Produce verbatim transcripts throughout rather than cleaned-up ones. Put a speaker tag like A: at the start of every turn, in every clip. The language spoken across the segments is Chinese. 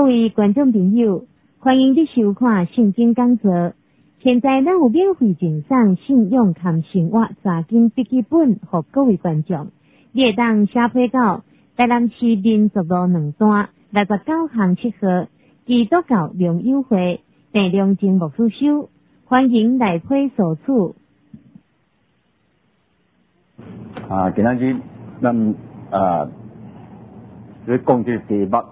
A: 位观众朋友，欢迎你收看圣经讲座。现在咱有免费赠送信仰含生活查经笔记本给各位观众，你会当写批到台南市民族路两段六十九巷七号基督教良友会陈良静牧师收，欢迎来批索取。
B: 啊，今仔日咱啊，在讲这个题目，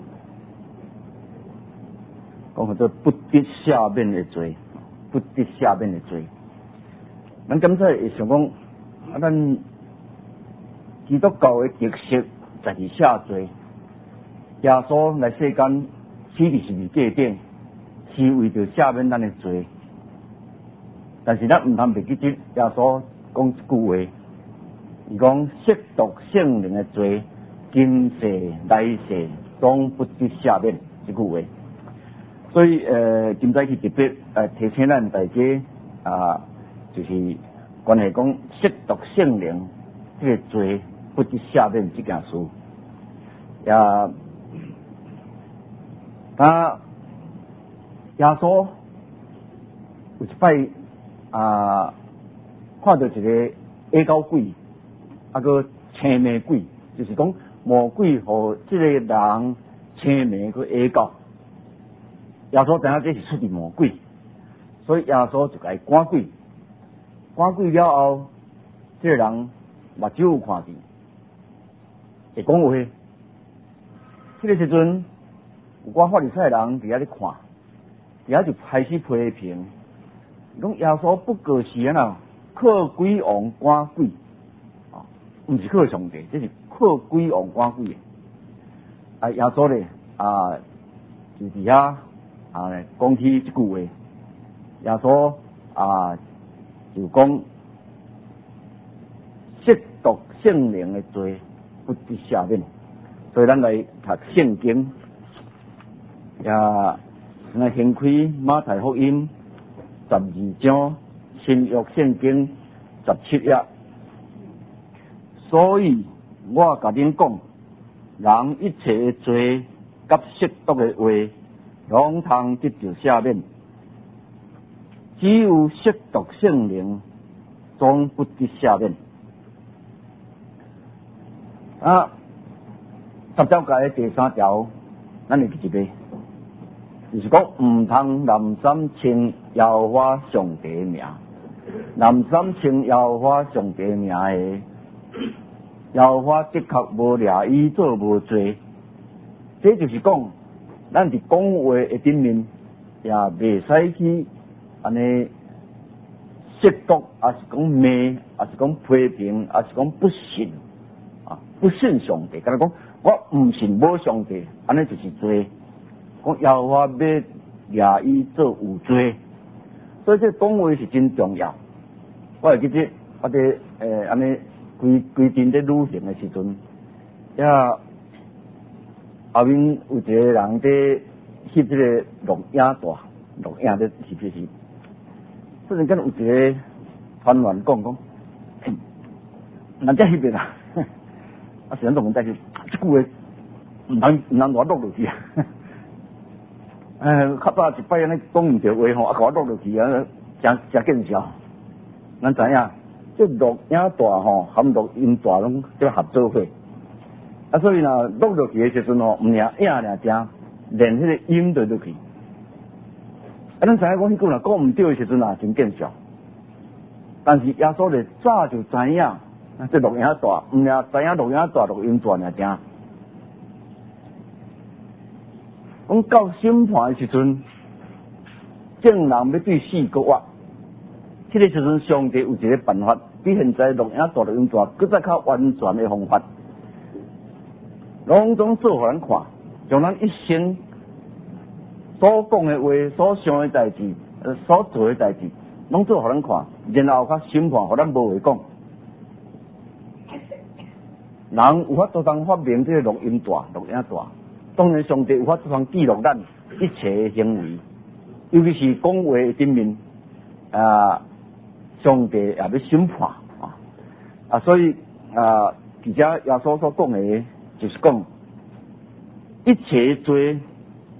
B: 讲叫做不得赦免的罪，不得赦免的罪。咱刚才会想讲，啊，咱基督教的特色就是赦罪。耶稣来世间死伫十字架顶，是为着赦免咱的罪。但是咱毋通袂记得耶稣讲一句话。伊讲亵渎圣灵的罪，今世来世总不得赦免，这句话。所以呃，今早去特别呃提醒咱大家啊，就是关系讲亵渎圣灵这个罪不得赦免这件事。也他耶稣有一摆啊，看到一个恶狗鬼。啊个青眉鬼，就是讲魔鬼和这个人青眉个下到，耶稣知影这是出自魔鬼，所以耶稣就甲伊赶鬼，赶鬼了后，这个人目睭有看见，会讲话。这个时阵，有寡法利赛人伫遐咧看，伫遐就开始批评，讲耶稣不过是安那靠鬼王赶鬼。毋是靠上帝，这是靠鬼王赶鬼的。啊，耶稣咧啊，就伫遐啊讲起一句话，耶稣啊就讲亵渎圣灵的罪不得赦免。所以咱来读圣经，也来掀开马太福音十二章新约圣经十七页。所以我甲恁讲，人一切的罪甲亵渎的话，拢通得到赦免，只有亵渎圣灵，总不得赦免。啊，十条诫的第三条，咱会记一个，就是讲毋通滥觞称耶和华上帝的名，滥觞称耶和华上帝的名的。耶和华的确无掠伊做无罪，这就是讲，咱伫讲话的顶面，也袂使去安尼亵渎，也是讲骂，也是讲批评，也是讲不信啊，不信上帝。敢若讲我毋信无上帝，安尼就是罪。讲耶和华要掠伊做有罪，所以这讲话是真重要。我会记得我伫诶安尼。规规阵咧旅行的时阵，遐后面有一个人伫翕这个录影带，录影咧翕翕翕。突然间有一个团员讲讲，人家翕的啦，啊，是人同人在翕，这句话唔通唔通我录落去啊！诶，较早一摆安尼讲唔着话吼，啊，甲我录落去啊，真真见笑。咱知影。这录影带吼，含录音带拢叫合作伙，啊，所以若录落去的时阵吼，毋尔影尔正，连迄个音都落去。啊，咱知影讲迄句若讲毋对的时阵啊，真见笑。但是耶稣咧早就知影，啊，这录音带，毋尔知影录音带、录音带尔正。讲到审判的时阵，证人要对死搁活，迄个时阵上帝有一个办法。比现在录影带、录音带，搁再较完全的方法，拢总做互咱看，将咱一生所讲的话、所想的代志、所做的代志，拢做互咱看，然后较审判，互咱无话讲。人有法度通发明这个录音带、录影带，当然上帝有法度通记录咱一切的行为，尤其是讲话的顶面啊。上帝也要审判啊！啊，所以啊，而且耶稣所讲的，就是讲一切罪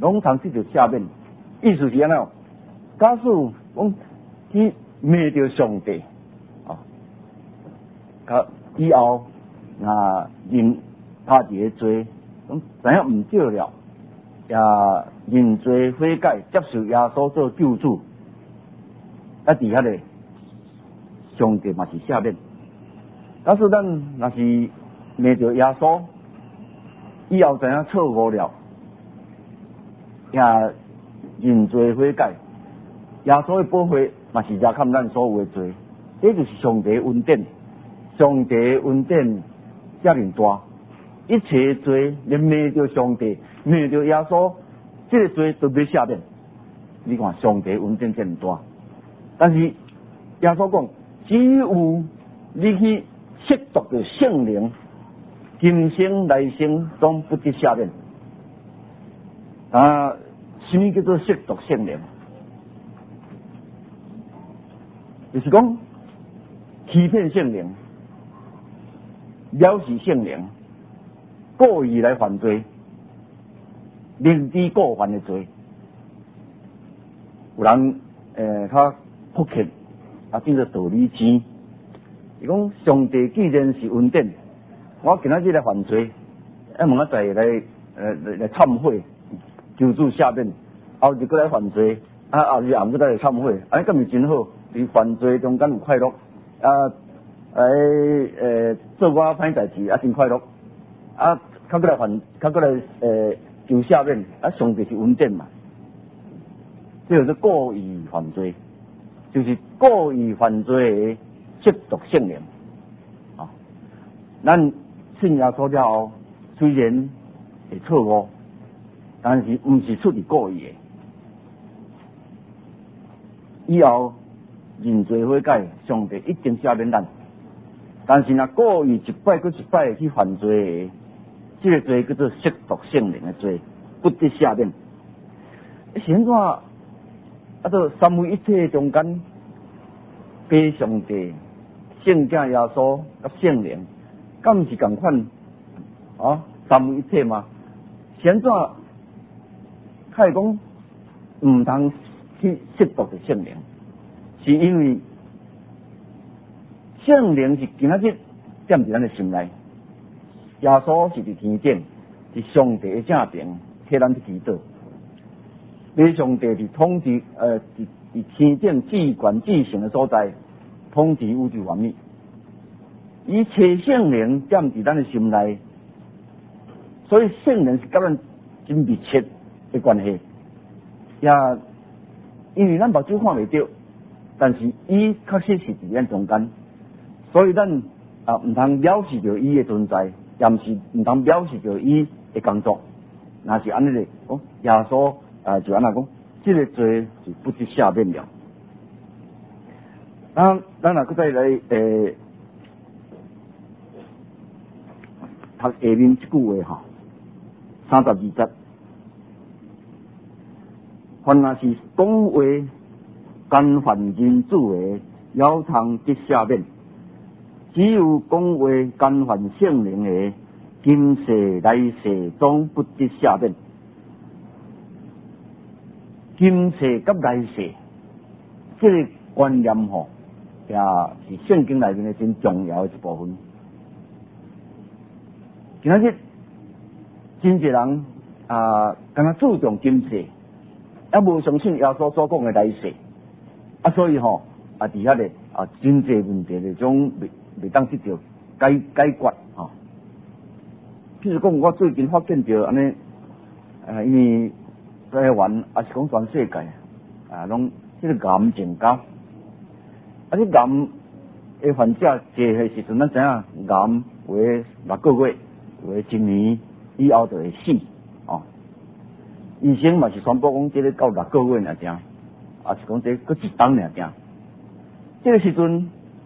B: 拢通得到赦免。意思是安怎？假使讲去骂着上帝，哦，甲以后啊认他己的罪，咁知影毋对了，也认罪悔改，接受耶稣做救主，啊，伫遐个上帝嘛是赦免。假使咱若是骂着耶稣，以后知影错误了，也认罪悔改，耶稣的保护嘛是遮看咱所有的罪，这就是上帝的恩典。上帝的恩典遮尔大，一切罪连骂着上帝、骂着耶稣，这个罪都要赦免。你看上帝的恩典遮尔大，但是耶稣讲，只有你去亵渎着圣灵，今生来生都不得赦免。啊，什么叫做亵渎圣灵？就是讲欺骗圣灵、藐视圣灵、故意来犯罪、明知故犯的罪。有人诶，较朴刻啊，变做道理钱。伊讲上帝既然是恩典，我今仔日来犯罪，啊问我再来呃来来忏悔，求主赦免，后日过来犯罪，啊后日也毋过再来忏悔，安尼咁咪真好？伫犯罪中间有快乐，啊诶诶做我歹代志啊真快乐，啊较过来犯，较过来诶求赦免，啊上帝是恩典嘛，这就是故意犯罪，就是故意犯罪的亵渎圣灵。啊，咱信耶稣了后，虽然会错误，但是毋是出于故意的。以后认罪悔改，上帝一定赦免咱。但是若故意一摆搁一摆去犯罪的，这个罪叫做亵渎圣灵的罪，不得赦免。现在啊，到三位一体中间，跟上帝、圣子耶稣甲圣灵，敢毋是共款啊？三位一体吗？现在较会讲毋通去亵渎着圣灵，是因为圣灵是今仔日踮伫咱的心内，耶稣是伫天顶，是上帝的正平，替咱去祈祷。你上帝伫统治呃，伫伫天顶至权至圣的所在，统治宇宙万物。伊找圣灵踮伫咱的心内，所以圣灵是甲咱真密切的关系。也因为咱目睭看袂到，但是伊确实是伫咱中间，所以咱啊毋通藐视着伊的存在，也毋是毋通藐视着伊的工作。若是安尼咧，讲耶稣啊就安那讲，这个罪就不得赦免了。咱咱若搁再来诶读下面这句话哈，三十二节。凡若是讲话干犯人子的，要通得赦免；只有讲话干犯圣灵的，今世来世总不得赦免。今世甲来世，这个观念吼，也是圣经内面的真重要的一部分。今仔日真侪人啊，敢若注重今世。也无相信耶稣所讲的来世，啊，所以吼啊，伫遐个啊，真侪问题那种未未当得到解解决吼。譬如讲，我最近发现着安尼，啊，因为台湾也是讲全世界啊，拢迄个癌增加，啊，这癌的患者济的时阵，咱知影癌为六个月，为一年以后就会死。医生嘛是宣布讲，这个到六个月尔正，啊是讲这个一冬尔正。这个时阵，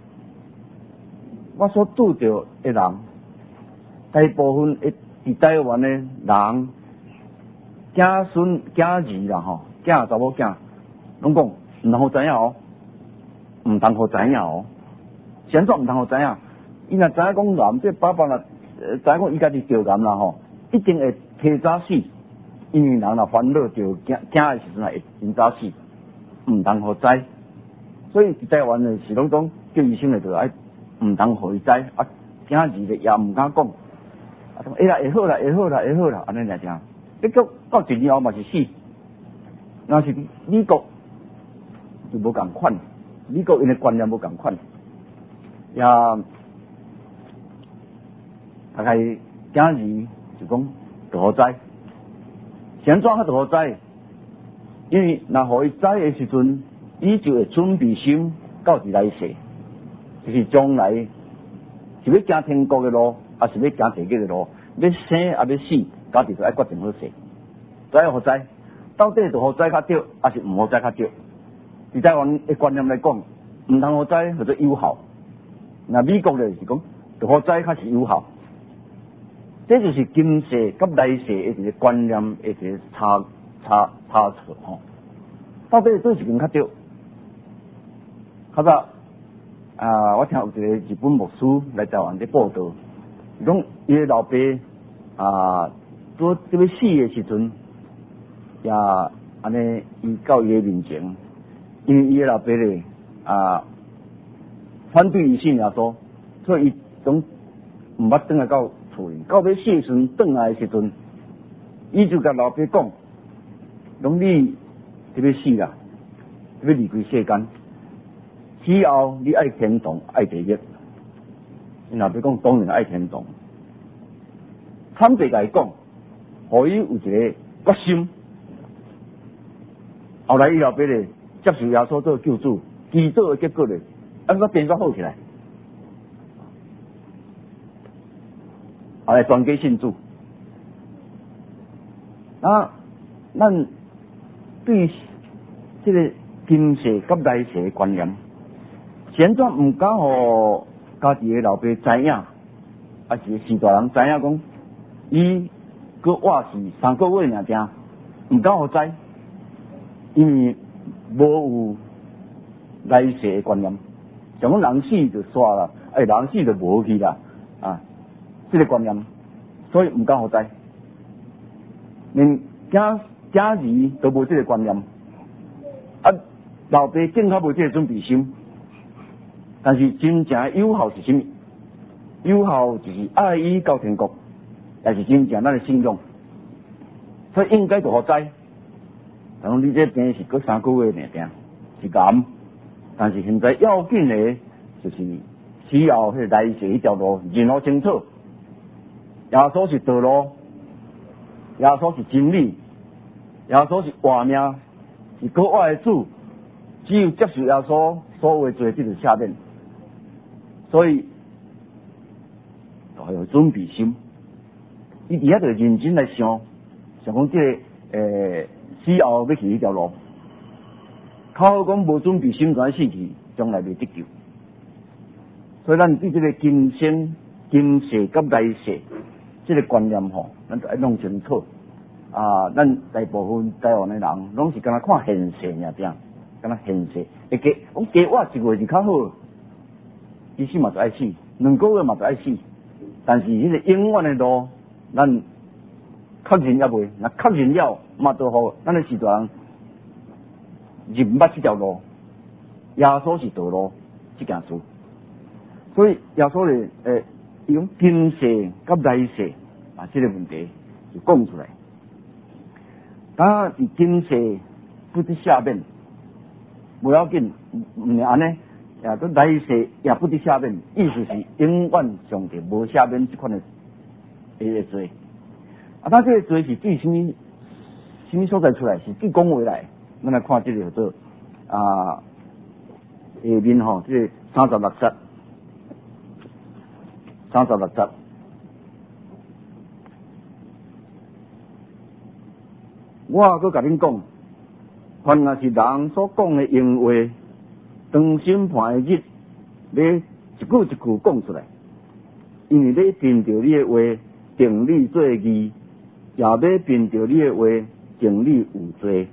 B: 我所拄到的人，大部分的伫台湾的人，囝孙囝儿啦吼，囝查某囝，拢讲毋通好知影哦，毋通好知影哦。现在毋通好知影，伊若知影讲癌，这爸爸若知影讲伊家己得癌啦吼，一定会提早死。 因为人若烦恼着惊惊的时阵会真早死，毋通互知。所以台湾的是拢讲叫医生来着，爱毋通互伊知，啊惊字咧也毋敢讲，啊讲哎呀会好啦会好啦会好啦，安尼来听。结果到一年后嘛是死。若是美国就无共款，美国因的观念无共款，也大概惊字就讲就好知，先怎较就好知？因为若互伊知的时阵，伊就会准备心到伫来世，就是将来是要行天国的路，还是要行地狱的路，要生也要死，家己就爱决定好势，知好知。到底就好知较对，还是唔好知较对？伫台湾的观念来讲，唔通好知或者有效。那美国咧是讲，就好知较是有效。这就是今世甲来世的一个观念的一个差差差错吼。到底对一边较对？较早啊，我听有一个日本牧师来台湾咧报道，讲伊的老爸啊，做这要死的时阵。也安尼，伊到伊的面前，因为伊的老爸咧啊反对伊信耶稣，所以伊总毋捌转来到厝里。到要死时阵，转来的时阵，伊就甲老爸讲：，讲你特要死啦，特要离开世间，死后你爱天堂爱地狱。因老爸讲当然爱天堂，坦白甲伊讲，互伊有一个决心。后来伊老爸咧接受耶稣做救主，祈祷的结果咧，按个变作好起来，后来全家信主。啊，咱对这个今世甲来世的观念，现在毋敢互家己的老爸知影，还是士大人知影讲，伊佮活是三个月尔定，毋敢互知。因为无有来世的观念，像讲人死就煞啦，哎，人死就无去啦，啊，这个观念，所以毋敢互知。连囝囝儿都无这个观念，啊，老爸更较无这个准备心。但是真正有效是什么？有效就是爱伊到天国，也是真正咱的信仰，所以应该就互知。讲你这病是过三个月尔定，是癌，但是现在要紧的，就是死后迄来世迄条路认好清楚。耶稣是道路，耶稣是真理，耶稣是活命，是可爱的主。只有接受耶稣所有的罪，这就是下面。所以，要有准备心，伊伫遐就认真来想，想讲这个诶。死后要去迄条路，靠讲无准备心肝死去，将来袂得救。所以咱对这个今生、今世甲来世这个观念吼，咱就要弄清楚。啊，咱大部分台湾的人拢是敢若看现世尔定，敢若现世，会加讲加活一个月就较好，伊死嘛就爱死，两个月嘛就爱死。但是迄个永远的路，咱确认也未，若确认了。嘛，都好，咱的士大人认捌这条路，耶稣是道路这件事，所以耶稣咧，诶，伊讲今世甲来世啊，这个问题就讲出来。当伫今世不得下面，不要紧，唔安尼，也都来世也不得下面，意思是永远上帝无下面这款的诶罪。啊，他这个罪是对什么？什么所在出来？是对讲话来，咱来看这个叫做啊下面吼，这个三十六节，三十六节，我佮甲恁讲，凡若是人所讲的闲话，当审判的日，要一句一句讲出来，因为要凭着你的话定你做义，也要凭着你的话。定你有罪，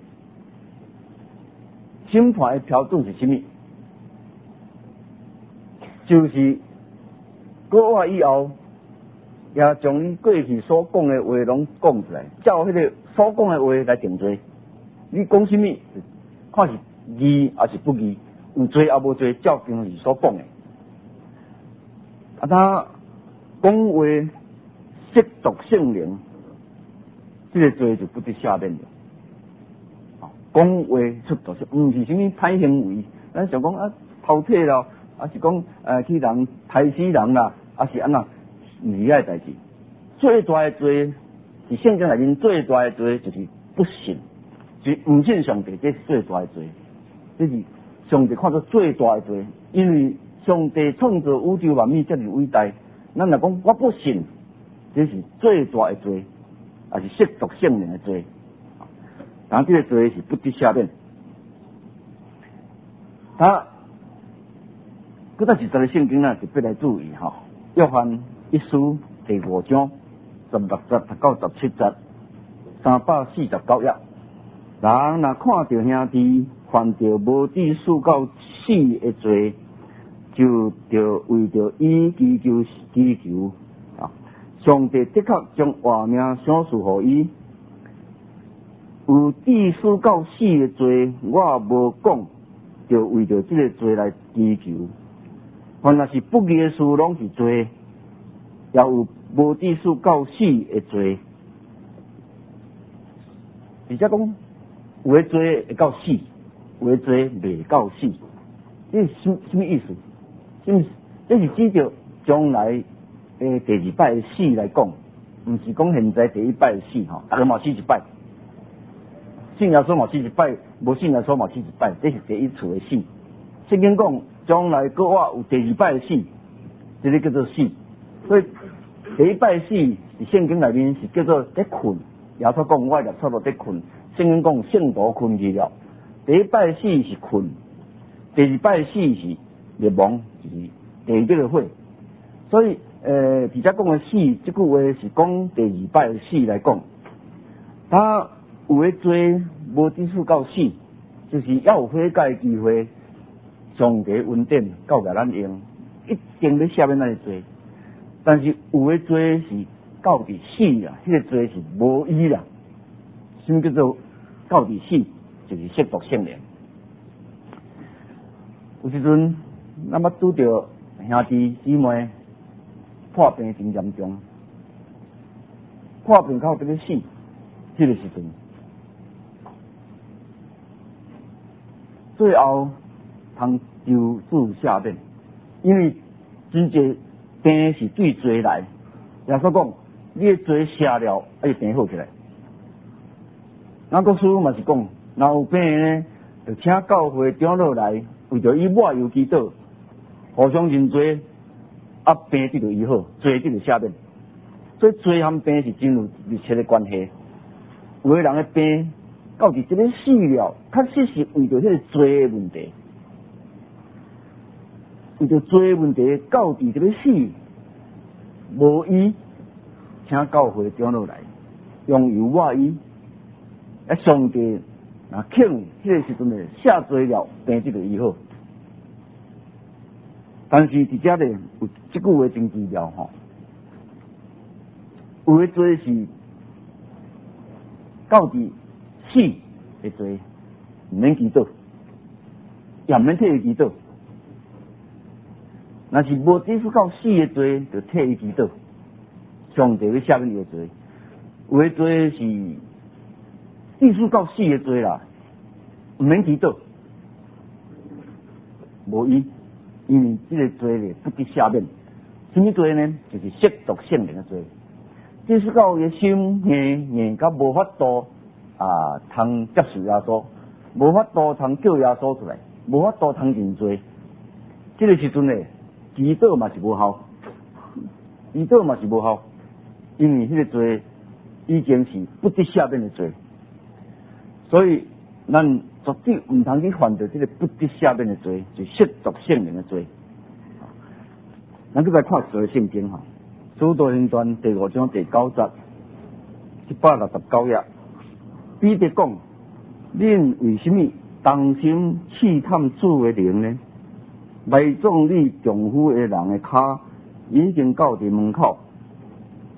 B: 审判的标准是什么？就是过活以后， 也将你过去所讲的话拢讲出来，照迄个所讲的话来定罪。你讲什么，看是义还是不义，有罪也无罪，照经是所讲的。啊，他讲话亵渎圣灵，这个罪就不得赦免了。讲话出毒，唔是什么歹行为，咱想讲啊偷窃啦，啊是讲呃去人杀死人啦，啊是安那唔是遐代志。最大的罪是圣经内面最大的罪，就是不信，就是唔信上帝，这是最大的罪。这是上帝看作最大的罪，因为上帝创造宇宙万物，这是伟大。咱若讲我不信，这是最大的罪，也是亵渎圣灵的罪。但这个罪是不得赦免。他，搁再一则圣经呢，特别来注意哈。约翰一书第五章十六节到十七节，三百四十九页。人若看到兄弟犯着无知死到死的罪，就着为着伊祈求祈求啊，上帝的确将活命赏赐予伊。有致死到死的罪，我无讲，就为着这个罪来祈求。凡若是不义的事，拢是罪，也有无致死到死的罪。而且讲，有的罪会到死，有的罪未到死，这是什什么意思？什么？这是指着将来诶第二摆的死来讲，唔是讲现在第一摆的死吼，大家嘛死一摆。信耶稣嘛死一摆，无信耶稣嘛死一摆，这是第一次的死。圣经讲将来搁我有第二摆的死，这个叫做死。所以第一摆的死是圣经内面是叫做在困。耶稣讲我入错落在困，圣经讲圣徒困去了。第一摆的死是困，第二摆的死是灭亡，就是第二个会。所以呃，伫遮讲的死，这句话是讲第二摆的死来讲，他。有的罪无致死到死，就是要有悔改的机会，上帝恩典交给咱用，一定要赦免咱的罪。但是有的罪是到底死啦，迄、那个罪是无依啦。什么叫做到底死？就是亵渎圣灵。有时阵，咱捌拄着兄弟姊妹破病真严重，破病到这个死，迄、那个时阵。最后，通救助下面，因为真济病是对罪来。耶稣讲，你的罪赦了，啊，就病好起来。咱国师傅嘛是讲，若有病呢，就请教会长老来，为着以抹油祈祷，互相认罪，啊，病得就医好，罪得就赦免。所以罪和病是真有密切的关系。有的人的病。到底这个死了，确实是为着迄个罪的问题，为着罪的问题，到底这个死无医，请教会长老来，用油抹医，啊，上帝若肯迄个时阵呢，赦罪了，病得就医好。但是伫遮呢，有即句话真奇妙吼，有的罪是到底。死的罪唔免祈祷，也唔免替伊祈祷。若是无致死到死的罪，就替伊祈祷。上帝要赦免伊的罪。有的罪是致死到死的罪啦，唔免祈祷，无依，因为这个罪呢不得赦免。什么罪呢？就是亵渎圣灵的罪。致死到伊心硬硬到无法度。啊，通接受耶稣，无法度通叫耶稣出来，无法度通认罪。这个时阵呢，祈祷嘛是无效，祈祷嘛是无效，因为迄个罪已经是不得赦免的罪，所以咱绝对唔通去犯着这个不得赦免的罪，就亵渎圣灵的罪。咱再来看一个圣经哈，《使徒行传》第五章第九节，一百六十九页。彼得讲：恁为什么当心试探主的灵呢？埋葬你丈夫的人的脚已经到伫门口，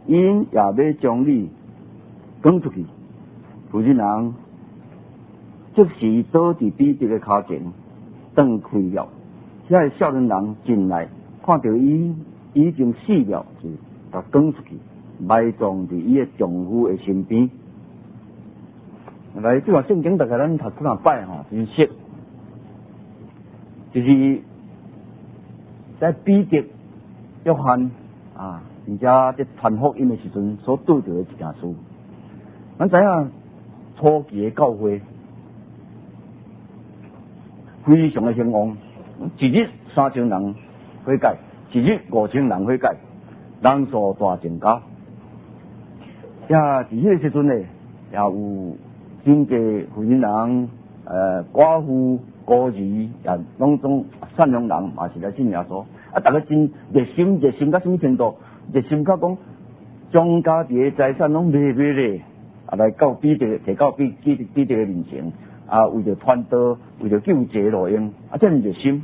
B: 因也要将你赶出去。负责人即时倒伫彼得的脚前，断开了。遐个少年人进来，看到伊已经死了，就甲赶出去，埋葬伫伊的丈夫的身边。来，即个圣经大概咱读几若摆吼，真熟，就是在彼得、约翰啊，而且在传福音的时阵所拄到的一件事。咱知影初期的教会非常的兴旺，一日三千人悔改，一日五千人悔改，人数大增加。也伫迄个时阵呢，也有真济富人人、呃寡妇、孤儿，也拢总善良人，嘛是来信耶稣。啊，大家真热心，热心到什么程度？热心到讲将家己的财产拢卖卖咧，啊来到彼得，摕到彼彼彼得的面前，啊为着传道，为着救济路用，啊这么热心，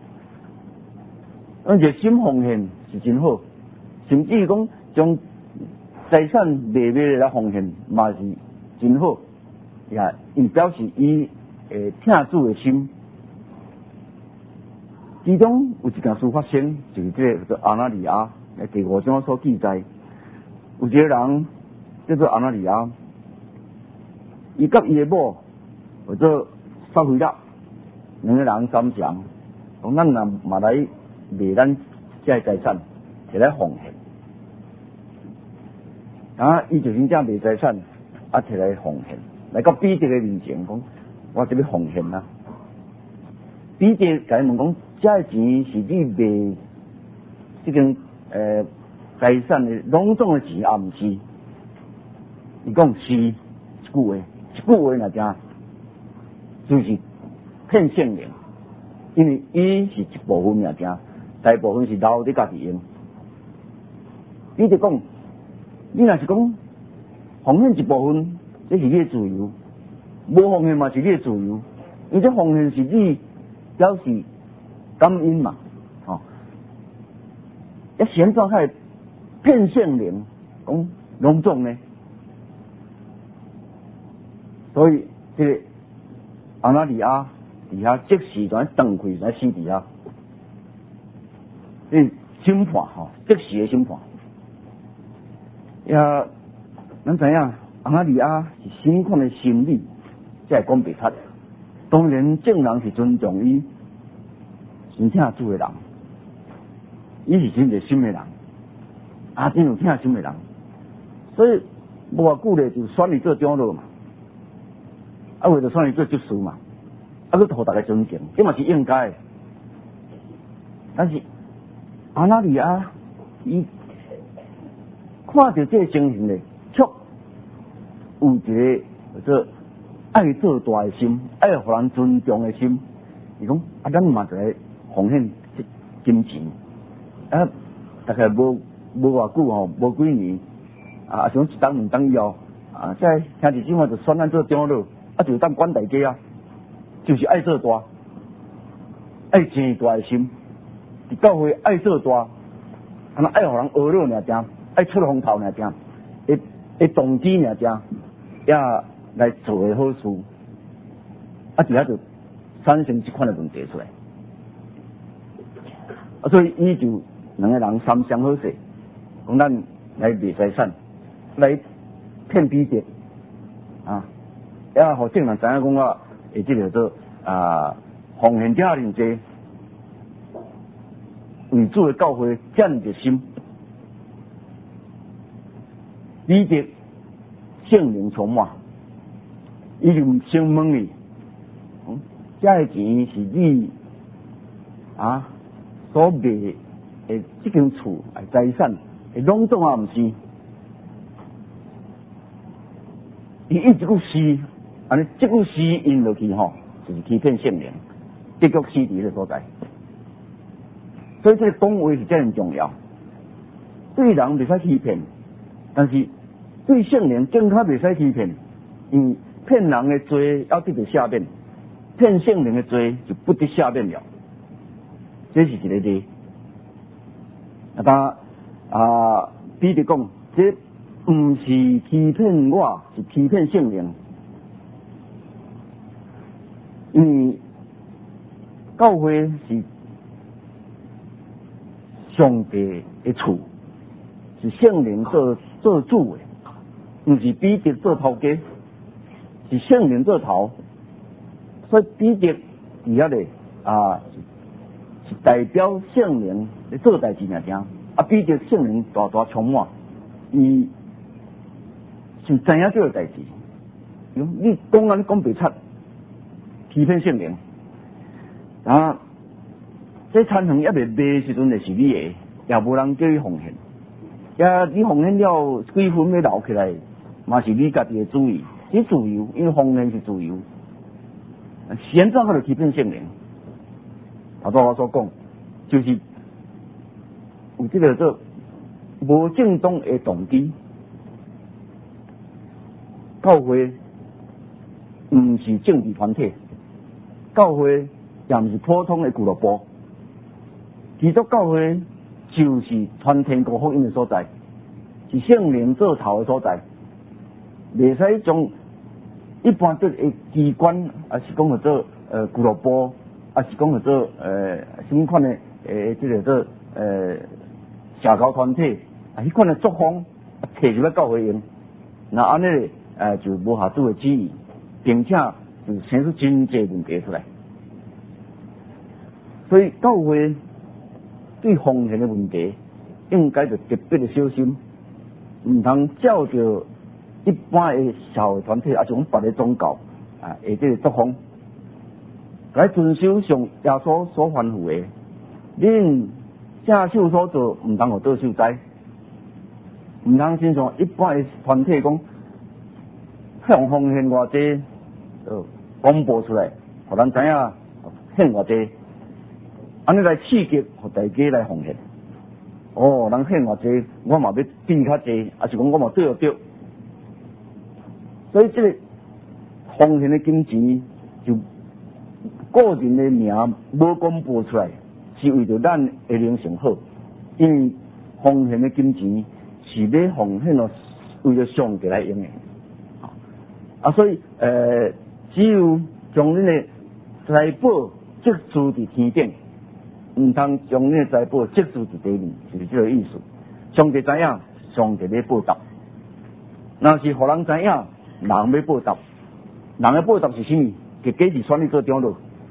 B: 啊热心奉献是真好，甚至讲将财产卖卖来奉献，嘛是真好。也伊表示伊诶听主的心。其中有一件事发生，就是这个叫做阿拿利亚，诶第五章所记载，有一个人叫做阿拿利亚，伊甲伊的某或者撒菲拉两个人相想，讲咱若嘛来卖咱这财产，摕来奉献。啊，伊就真正卖财产，啊摕来奉献。来到彼得的面前，讲我这要奉献啦。彼得甲伊问讲，这钱是你卖这间呃财产的拢总的钱，啊毋是？伊讲是一句话，一句话若正，就是骗圣灵，因为伊是一部分若正，大部分是留伫家己用。彼得讲，你若是讲奉献一部分。这是你的自由，无奉献嘛是你的自由，因为这奉献是你表示感恩嘛，哦，一现状态骗圣灵，讲隆重呢，所以这个阿拿利亚底下即时在断开在死底下，这审判吼，即时的审判，也咱知影。阿拿利亚是什么款的心理，才会讲白贼？当然，正人是尊重伊，真听主的人，伊是真热心的人，啊，真有听心的人，所以无偌久咧就选伊做长老嘛，啊，为着选伊做执事嘛，啊，佮互大家尊敬，这嘛是应该的。但是阿拿利亚伊看到这个情形咧，却有一个叫做爱做大的心，爱互人尊重的心。伊讲啊，咱嘛就来奉献金钱，啊，大概无无偌久吼，无几年，啊，像一当两当以后，啊，再兄弟姊妹就选咱做长老，啊，就当管大家啊，就是爱做大，爱真大的心，伫教会爱做大，啊，爱互人学了尔正，爱出风头尔正，会会动机尔正。也来做的好事，啊，就遐就产生这款的问题出来，啊，所以伊就两个人三相好势，讲咱来卖财产，来骗彼得，啊，也互正人知影讲我会即个做啊奉献者认济，为主的教会建热心，彼得。圣灵充满，伊就先问你，嗯，这个钱是你啊所卖的这间厝的财产，会拢总啊毋是？伊一直是，安尼这句诗引落去吼，就是欺骗圣灵，结局死伫个所在。所以这个讲话是真重要，对人袂使欺骗，但是。对圣灵更加袂使欺骗，因为骗人的罪要得到赦免，骗圣灵的罪就不得赦免了。这是一个例。啊，当啊，彼得讲， 这唔是欺骗我，是欺骗圣灵。因为教会是上帝的厝，是圣灵做做主的，唔是彼得做头家，是圣灵做头。所以彼得伫遐咧啊，是代表圣灵咧做代志尔正。啊，彼得圣灵大大充满，伊是知影这个代志。你讲啊，你讲白贼，欺骗圣灵。啊，这餐饭还未卖时阵，就是你的，也无人叫你奉献。也你奉献了几分要留起来，嘛是你家己的主意，是自由，因为奉献是自由。现在还就欺骗圣灵。头拄我所讲，就是有这个做无正当的动机。教会唔是政治团体，教会也唔是普通的俱乐部。基督教会就是传天国福音的所在，是圣灵做头的所在，袂使将一般这个机关，啊是讲叫做呃俱乐部，啊是讲叫做呃什么款的诶，这个做呃社交团体，啊迄款的作风摕入来教会用，那安尼呃就无下主的旨意，并且就生出真济问题出来。所以教会对奉献的问题，应该就特别的小心，唔通照着一般的社会团体，啊，像别的宗教啊，下这个作风，来遵守上耶稣所吩咐的。恁正手所做，唔通互倒手栽，唔通亲像一般的团体讲，向奉献偌济，呃，公布出来，互人知影献偌济。安尼来刺激，互大家来奉献。哦，人献偌济，我嘛要变较济，啊是讲我嘛对对。所以这个奉献的金钱，就个人的名无公布出来，是为着咱会灵性好。因为奉献的金钱是要奉献了，为了上帝来用的。啊，所以呃，只有将恁的财宝积蓄伫天顶。唔通将你的财宝积蓄伫地面，就是这个意思。上帝知影，上帝要报答。若是互人知影，人要报答。人的报答是什么？就假是选你做长老，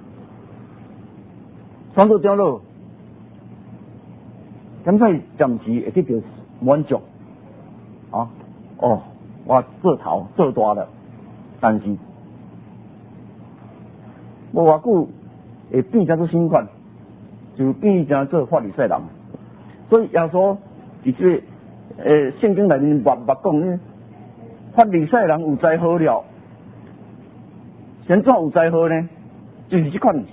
B: 选做长老，咁才暂时会得到满足。啊，哦，我做头做大了，但是无偌久会变成做新款。就变成做法利赛人，所以耶稣伫这诶圣经内面捌捌讲呢，法利赛人有灾祸了，先怎有灾祸呢？就是这款，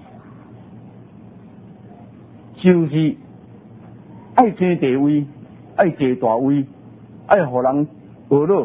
B: 就是爱争地位，爱坐大位，爱互人学乐，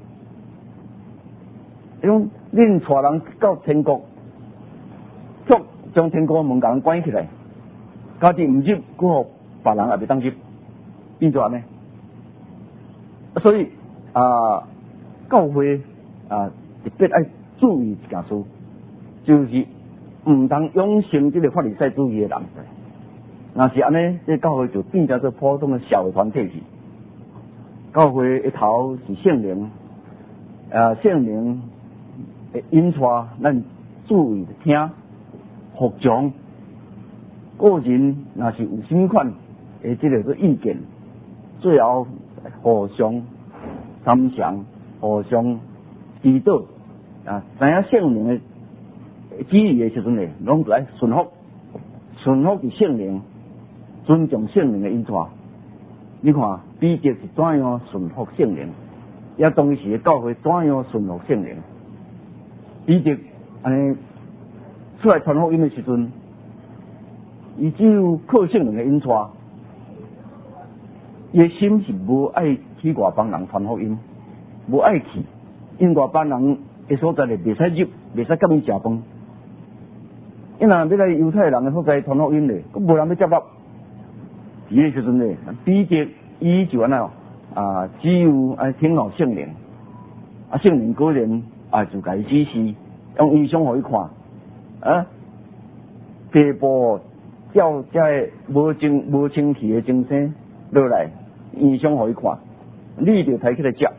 B: 因为恁带人到天国，却将天国门甲人关起来。家己唔入，佮互别人也袂当入，变做安尼。所以啊，教会啊特别爱注意一件事，就是唔通养成这个法利赛主义的人。若是安尼，这教会就变成做普通的社会团体去。教会一头是圣灵，啊圣灵会引带咱注意听服从。个人若是有什么款诶，这个个意见，最后互相参详，互相指导啊，知影圣灵的旨意的时阵呢，拢来顺服，顺服伫圣灵，尊重圣灵的引带。你看，彼得是怎样顺服圣灵，也当时教会怎样顺服圣灵。彼得安尼出来传福音的时阵。伊只有靠圣灵的引带，伊的心是无爱去外邦人传福音，无爱去，因外邦人的所在咧袂使入，袂使甲伊食饭。因若要来犹太人的所在传福音咧，佫无人要接纳。伊个时阵咧，彼得伊就安尼哦， 啊，只有啊听候圣灵，啊圣灵果然啊就甲伊指示，用异象互伊看，啊，地步叫这无清无清气的精神落来，异象互伊看，你就抬起来食。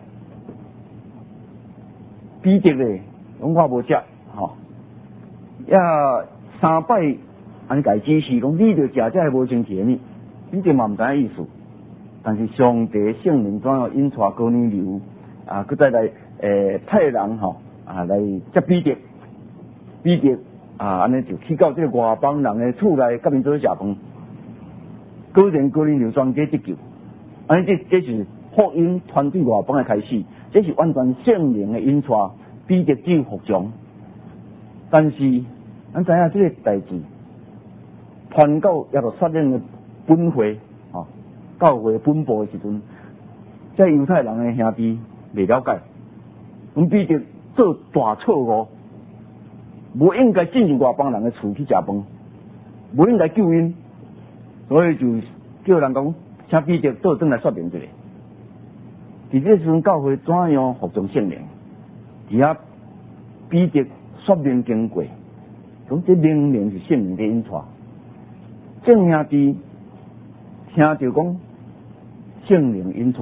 B: 彼得咧，讲我无食，吼、哦，也三摆安甲伊指示，讲你就食这个无清气的呢，彼得嘛毋知影意思。但是上帝圣灵怎样引带哥尼流啊，佮再来诶派人吼啊来接彼得，彼得啊安尼就去到这个外邦人的厝内，甲因做食饭。果然哥尼流全家得救，安尼这这是福音传对外邦的开始，这是完全圣灵的引带，彼得只有服从。但是咱知影这个代志传到耶路撒冷的本会。教会分布的时阵，这犹太人的兄弟未了解，阮彼得做大错误，无应该进入外邦人的厝去食饭，无应该救因，所以就叫人讲，请彼得倒转来说明一下。伫这时阵，教会怎样服从圣灵？伫遐彼得说明经过，讲这明明是圣灵的引带，正兄弟听到讲。圣灵引带，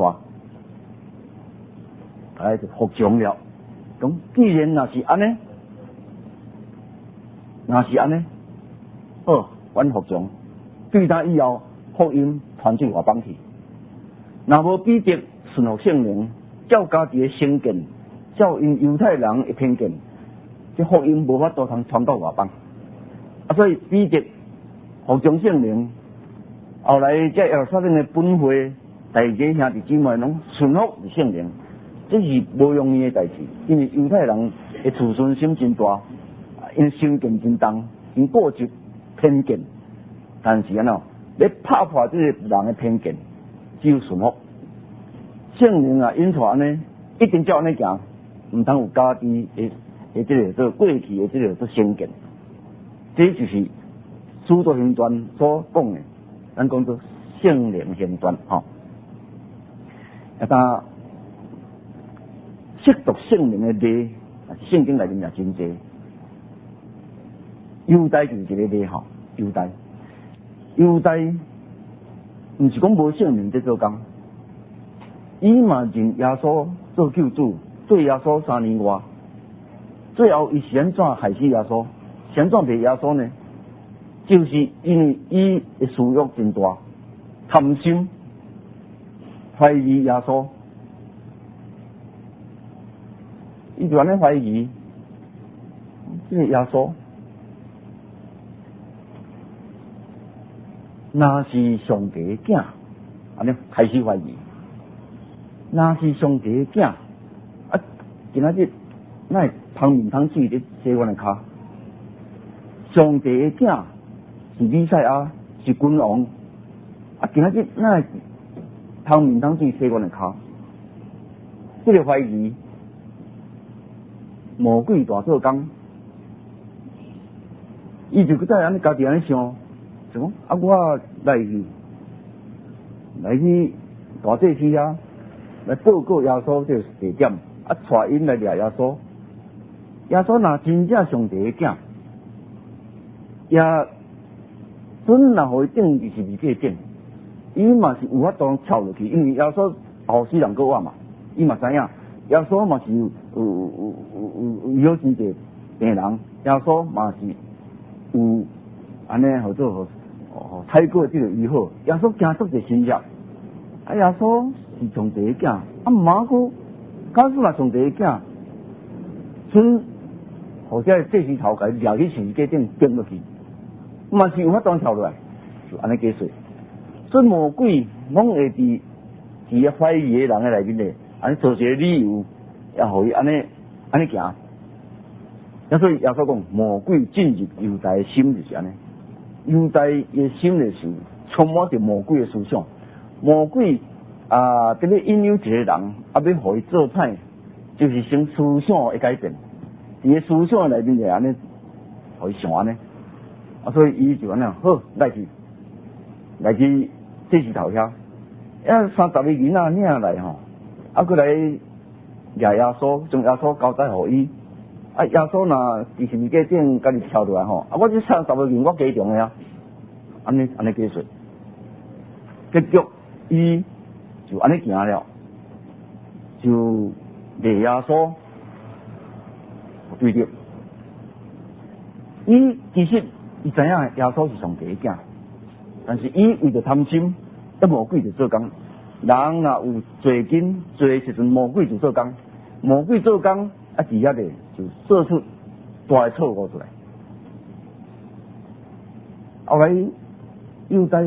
B: 哎，就服从了。讲既然若是安尼，若是安尼，好，阮服从。对他以后福音传进外邦去。若无彼得顺服圣灵，照家己的成见，照因犹太人的偏见，这福音无法度通传到外邦。啊，所以彼得服从圣灵，后来这耶路撒冷的本会。大家兄弟姊妹拢顺服是圣灵，这是无容易的代志，因为犹太人的自尊心真大，因成见真重，因固执偏见。但是安怎要拍破这个人的偏见，只有顺服。圣灵啊，引带安尼，一定照安尼行，唔通有家己的的这个做过去的这个做成见。这就是使徒行传所讲的，咱讲做圣灵行传吼。啊，但亵渎圣灵的例，圣经内面也真多。犹大就是一个例吼，犹大，犹大毋是讲无圣灵在做工，伊嘛认耶稣做救主，做耶稣三年外，最后伊是安怎害死耶稣？是安怎灭耶稣呢？就是因为伊的私欲真大，贪心。怀疑耶稣，伊就安尼怀疑，这个耶稣，若是上帝的囝，安尼开始怀疑，若是上帝的囝，啊，今仔日哪会通面通水咧洗阮的骹？上帝的囝是弥赛亚，是君王，啊，今仔日哪会？通面通水洗阮的骹，这个怀疑，魔鬼大做工，伊就搁再安尼家己安尼想，就讲啊，我来去，来去大祭司啊，来报告耶稣这个地点，啊，带因来掠耶稣，耶稣若真正上帝的囝，也准若互伊顶就是未过顶。伊嘛是有法度跳落去，因为耶稣后世人过我嘛，伊嘛知影，耶稣嘛是有有有有有有真济病人，耶稣嘛是有安尼合作吼，哦，太过这个医好，耶稣惊足侪新约，啊，耶稣是上帝的囝，啊，毋马个，假使嘛上帝的囝，准或者这时头甲伊掠去十字架顶钉落去，嘛是有法度跳落来，就安尼解说。所以魔鬼拢会伫伫个怀疑的人的内面咧，安尼做一个理由，也互伊安尼安尼行。啊，所以耶稣讲，魔鬼进入犹大的心就是安尼，犹大的心里是充满着魔鬼的思想，魔鬼啊，伫咧引诱一个人，啊，要互伊做歹，就是先思想的改变，伫个思想内面就安尼，互伊想安尼，啊，所以伊就安尼好来去来去。这时头遐， 啊，三十个囡仔领来吼，啊，过来掠耶稣，将耶稣交代互伊。啊，耶稣若伫十字架顶家己跳落来吼，啊，我这三十个人我加重的啊，安尼安尼解说。结局伊就安尼行了，就掠耶稣对着。伊其实伊知影耶稣是上帝的囝，但是伊为着贪心，一魔鬼就做工。人若有罪根罪时阵，魔鬼就做工，魔鬼做工啊，伫遐咧就做出大的错误出来。后来又在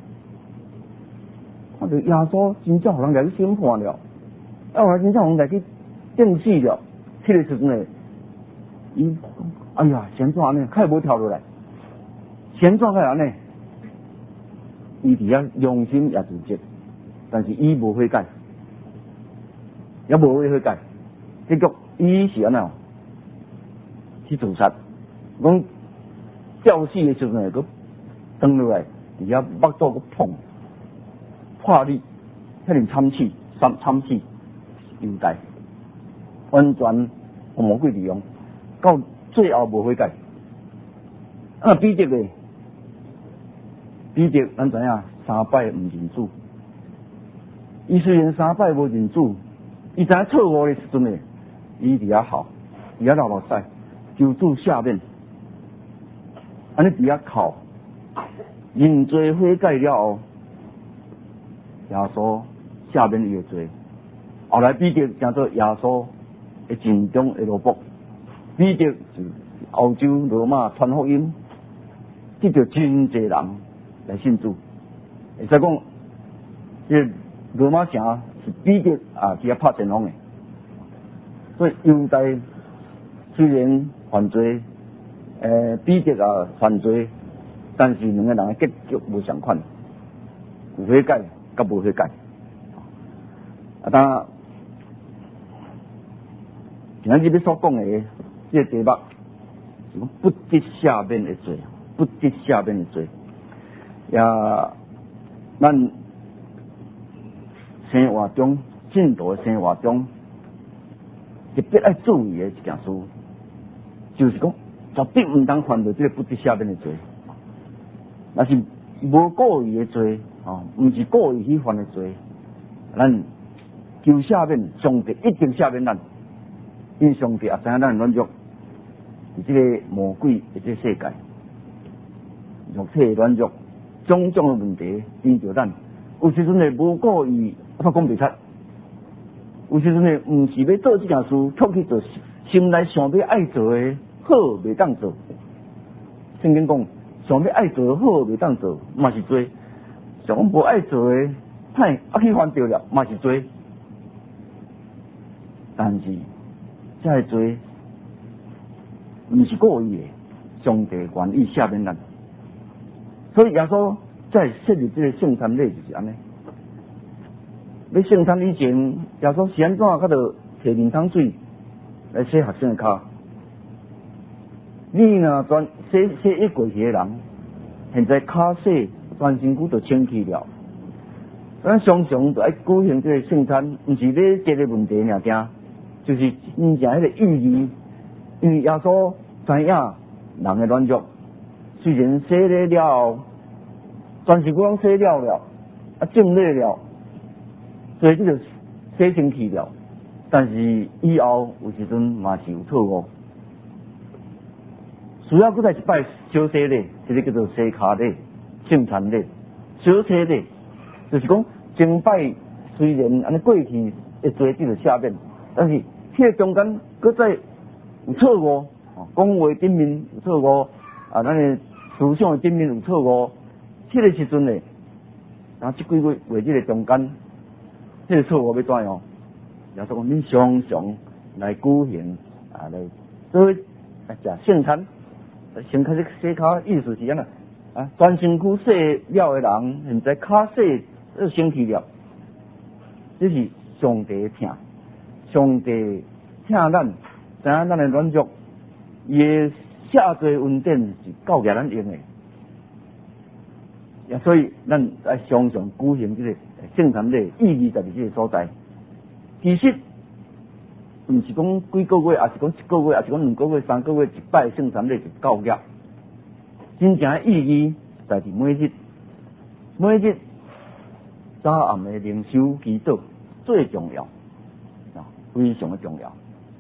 B: 看到耶稣真正互人来去审判了，啊，后来真正互人来去定死了。迄个时阵咧，伊哎呀，先怎安尼？较无跳落来，先怎个安尼？伊伫遐良心也自责，但是伊无悔改，也无悔改。结局伊是安怎去自杀？讲吊死的时阵，佮登落来，伫遐目肚佮痛，破裂，迄阵惨死，惨惨死，犹大，完全互魔鬼利用，到最后无悔改。啊，彼得咧，彼得咱知影三摆毋认主，伊虽然三摆无认主，伊知影错误的时阵咧，伊伫遐哭，伫遐流落屎，求主赦免，安尼伫遐哭，认罪悔改了后，耶稣赦免伊的罪。后来彼得成做耶稣的尽忠的奴仆，彼得是欧洲罗马传福音，得到真侪人来信主。会使讲，这罗马城是彼得啊，伫遐拍阵风的。所以犹大虽然犯罪，呃，彼得啊犯罪，但是两个人的结局无相款，有悔改，甲无悔改。啊，当今仔日要所讲的这个题目是讲不得赦免的罪，不得赦免的罪。也咱生活中，信徒的生活中，特别爱注意的一件事，就是讲绝对唔通犯到这个不得赦免的罪。那是无故意的罪，哦，唔是故意去犯的罪，咱求赦免，上帝一定赦免咱，因为上帝也知影咱软弱，伫这个魔鬼的这个世界，肉体软弱，种种的问题逼着咱，有时阵呢无故意，我讲袂出。有时阵呢，毋是要做这件事，却去做心内想要爱做的，好袂当做。圣经讲，想要爱做的好袂当做，嘛是罪；想无爱做的，歹啊去犯着了，嘛是罪。但是，这个罪毋是故意的，上帝愿意赦免咱。所以耶稣在设立这个圣餐礼就是安尼。要圣餐以前，耶稣是安怎较着摕面汤水来洗学生的骹？你若专洗洗一过去的人，现在骹洗全身躯就清气了。咱常常就爱举行这个圣餐，毋是要解决问题尔件，就是真正迄个意义。因为耶稣知影人的软弱，虽然洗礼了后，全身躯拢洗了了，啊净礼了。所以这就洗清气了，但是以后有时阵嘛是有错误，需要搁再一摆小洗礼，这个叫做洗骹礼、圣餐礼。小洗礼就是讲前摆虽然安尼过去会做这个赦免，但是迄个中间搁再有错误，讲话顶面有错误，啊，咱的思想的顶面有错误，迄个时阵呢，然后这几个月这个中间。这个错误要怎样？耶稣讲，恁常常来举行啊，来做来食圣餐，先开始洗骹，意思是安那啊，全身躯洗了的人，现在骹洗要生气了，这是上帝的疼，上帝疼咱，知影咱的软弱，伊的赦罪恩典是教给咱用的， 也所以咱来常常举行这个圣坛礼意义在这个所在。其实唔是讲几个月，也是讲一个月，也是讲两个月、三个月一摆圣坛礼就够了。真正的意义在于每日每日早暗的灵修祈祷最重要，啊，非常的重要。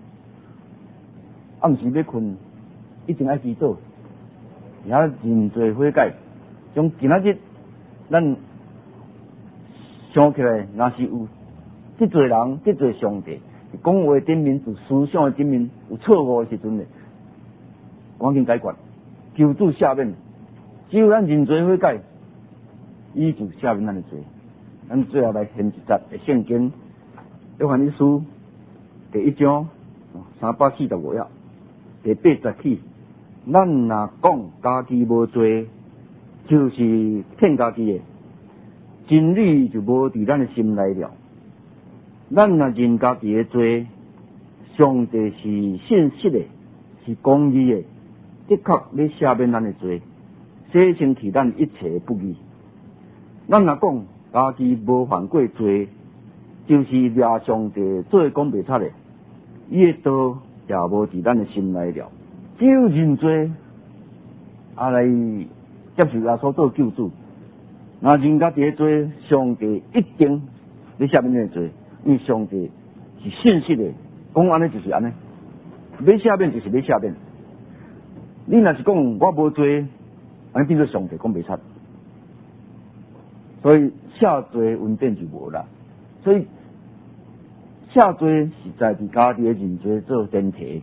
B: 暗时要困，一定爱祈祷，也认罪悔改。从今仔日咱想起来，若是有得罪人、得罪上帝，讲话顶面、就思想的顶面有错误的时阵咧，赶紧解决，求主赦免。只有咱认罪悔改，伊就赦免咱的罪。咱最后来献一节的圣经，约翰一书第一章三百四十五页第八节起，咱若讲家己无罪，就是骗家己的，真理就无伫咱的心内了。咱若认家己的罪，上帝是信实的，是公义的，的确要赦免咱的罪，洗清去咱一切的不义。咱若讲家己无犯过罪，就是掠上帝做讲袂出的，伊的道也无伫咱的心内了。只有认罪，啊来接受耶稣做救主。若认家己的罪，上帝一定要赦免咱的罪，因为上帝是信实的，讲安尼就是安尼，要赦免就是要赦免。你若是讲我无罪，安尼变做上帝讲袂出。所以赦罪稳定就无啦，所以赦罪是在伫家己的认罪做前提。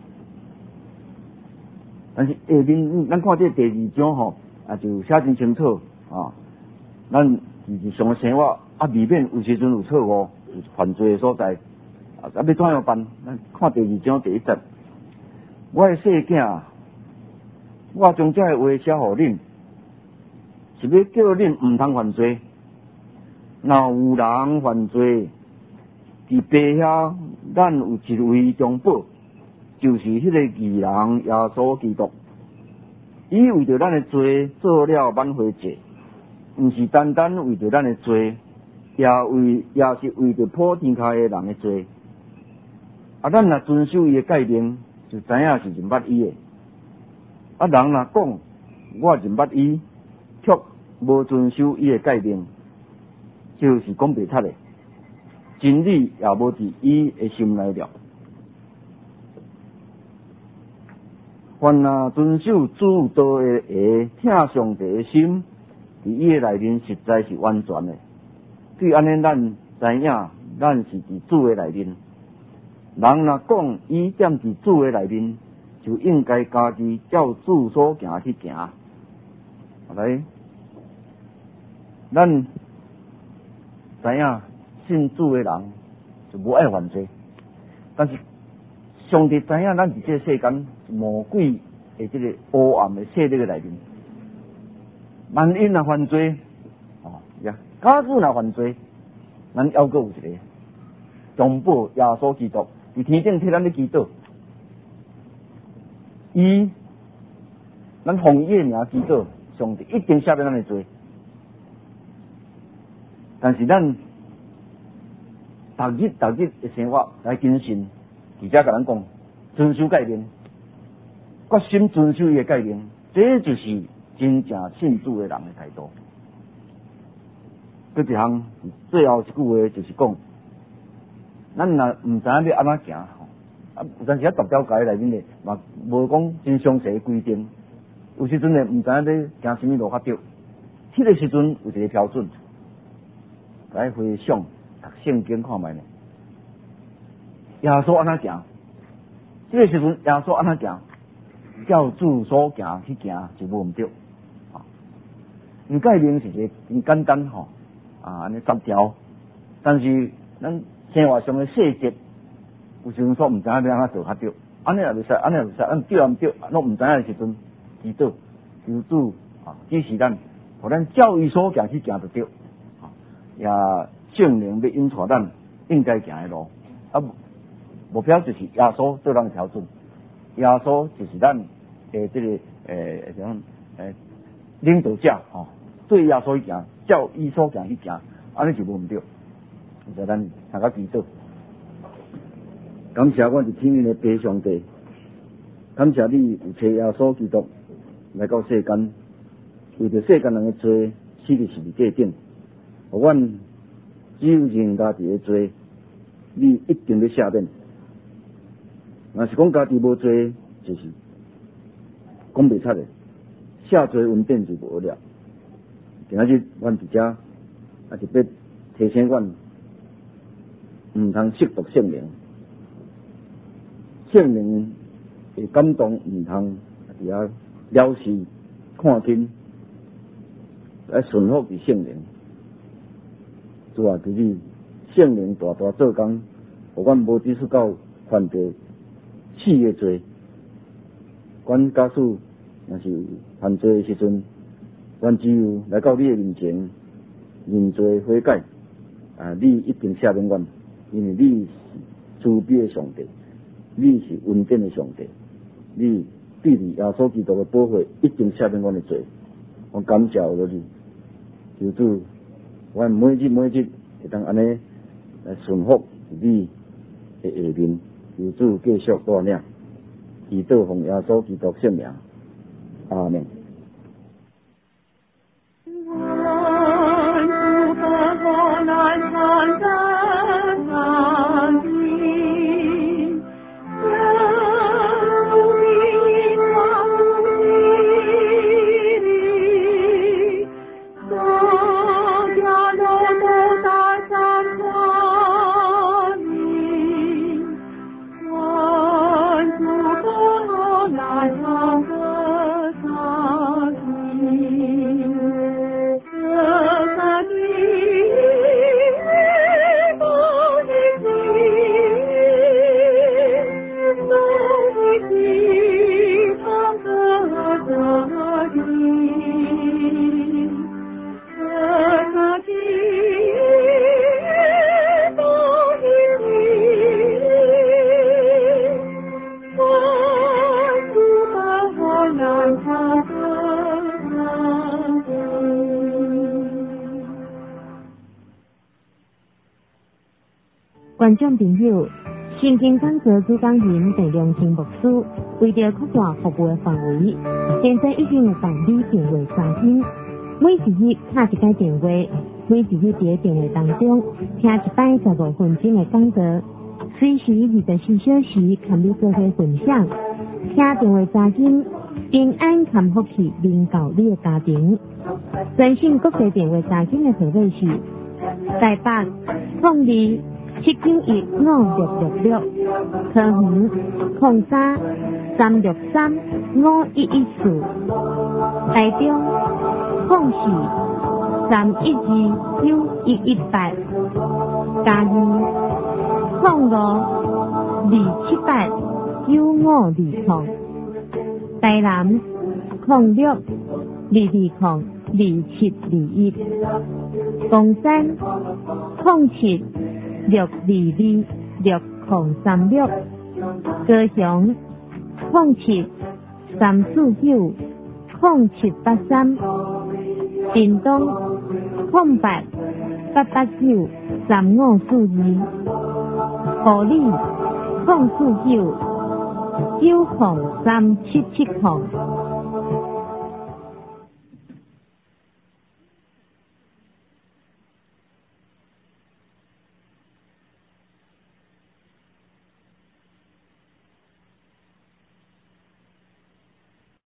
B: 但是下面咱看这第二章吼，啊就写真清楚啊，咱日常的生活啊未免有时阵有错误、有犯罪的所在，啊要怎样办？咱看第二章第一节，我的细囝，我将这个话写互恁。是要叫恁毋通犯罪。若有人犯罪，伫地遐，咱有一位中保，就是迄个义人耶稣基督。伊为着咱的罪做了挽回祭，毋是单单为着咱的罪，也为也是为着普天下的人的罪。啊，咱若遵守伊的诫命，就知影是认捌伊的。啊，人若讲我认捌伊，却无遵守伊的诫命，就是讲袂出的，真理也无伫伊的心内了。凡若遵守主道的下，听上帝的心，伫伊的内面实在是完全的。对安尼，咱知影咱是伫主的内面。人若讲伊踮伫主的内面，就应该家己照主所行去行。来。咱知影信主的人就无爱犯罪，但是上帝知影咱伫这个世间魔鬼的这个黑暗的势力的内面，万一若犯罪，哦呀，假使若犯罪，咱还阁有一个中保耶稣基督伫天顶替咱咧祈祷，伊咱奉伊的名祈祷，上帝一定赦免咱的罪。但是咱逐日逐日的生活来谨慎，而且甲咱讲遵守诫命，决心遵守伊的诫命，这就是真正信主的人的态度。佮一项最后一句话就是讲，咱若毋知影要安怎行，啊，但是啊十条诫内面咧，嘛无讲真详细规定，有时阵咧毋知影要行什么路较对，迄个时阵有一个标准。来回想读圣经看卖呢，耶稣安怎行？这个时阵耶稣安怎行？照主所行去行就无毋对。啊，因诫命是一个真简单吼，啊，安尼十条，但是咱生活上的细节，有时阵说毋知影要安怎做较对，安尼也袂使，安尼也袂使，按对也毋对，拢毋知影的时阵，祈祷求主啊，指示咱，互咱照伊所行去行就对。也圣灵要引带咱应该行的路，啊，目标就是耶稣做咱的标准，耶稣就是咱诶这个诶怎样诶领导者吼， 对耶稣行，照伊所行去行，安尼就无毋对。就咱大家祈祷，感谢我伫天的爸上帝，感谢你有找耶稣基督来到世间，为着世间人的罪死伫十字架顶，互阮只有认家己的罪，你一定要赦免。若是讲家己无罪，就是讲袂出的，赦罪文典就无了。今仔日阮伫遮也特别提醒阮，毋通亵渎圣灵，圣灵会感动，毋通伫遐了事看紧，来顺服伫圣灵。主啊，求你圣灵大大做工，互阮无接触到犯着死的罪。阮假使若是犯罪的时阵，阮只有来到你的面前认罪悔改，啊，你一定赦免阮，因为你是慈悲的上帝，你是恩典的上帝，你对你耶稣基督的保护一定赦免阮的罪。我感谢有你，求主，阮每日每日会当安尼来顺服你的下面，求主继续带领，祈祷奉耶稣基督圣名，阿门。
A: 观众朋友，圣经讲座主讲人郑良清牧师为着扩大服务的范围，现在已经有办理电话查询，每一日敲一摆电话，每一日伫电话当中听一摆十五分钟的讲座，随时二十四小时跟你做伙分享，听电话查询，平安和福气临到你的家庭。专线国际电话查询的号码是台北零二七九一五六六六，桃园零三三六三五一一四，台中零四三一二九一一八，嘉义零五二七八九五二零，台南零六二二零二七二一，凤山零七六二二六零三六，高雄零七三四九零七八三，屏东零八八八九三五四二，埔里零四九九零三七七零。